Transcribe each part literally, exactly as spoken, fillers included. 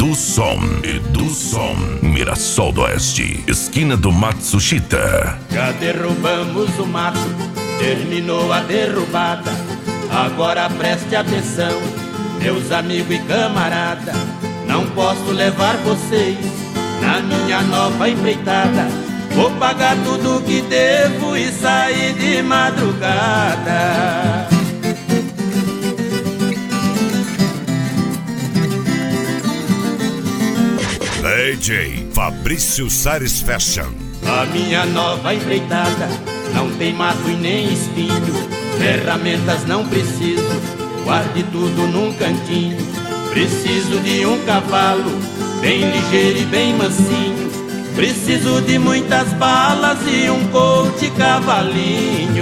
Edusson, Edusson, Mirassol do Oeste, esquina do Matsushita. Já derrubamos o mato, terminou a derrubada. Agora preste atenção, meus amigos e camarada. Não posso levar vocês na minha nova empreitada. Vou pagar tudo que devo e sair de madrugada. D J Fabrício Sares Fashion. A minha nova empreitada não tem mato e nem espinho. Ferramentas não preciso, guarde tudo num cantinho. Preciso de um cavalo bem ligeiro e bem mansinho. Preciso de muitas balas e um coute cavalinho.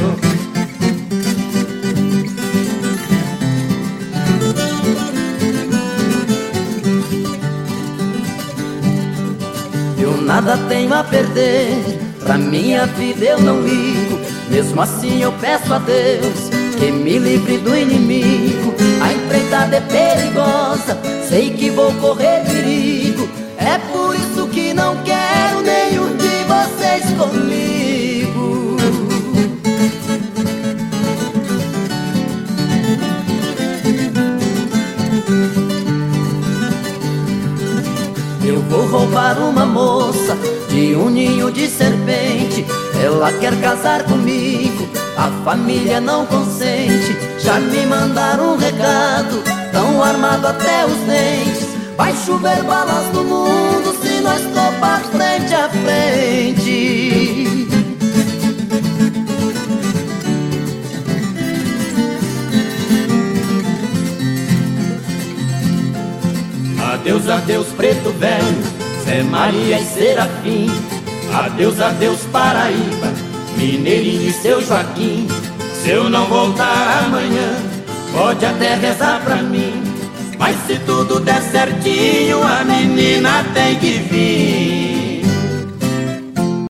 Eu nada tenho a perder, pra minha vida eu não ligo. Mesmo assim eu peço a Deus que me livre do inimigo. A empreitada é perigosa, sei que vou correr perigo. É por isso que não quero nenhum de vocês comigo. Eu vou roubar uma moça de um ninho de serpente. Ela quer casar comigo, a família não consente. Já me mandaram um recado, tão armado até os dentes. Vai chover balas no mundo se nós topar frente a frente. Adeus, adeus, preto velho, Zé Maria e Serafim. Adeus, adeus, Paraíba, Mineirinho e seu Joaquim. Se eu não voltar amanhã, pode até rezar pra mim. Mas se tudo der certinho, a menina tem que vir.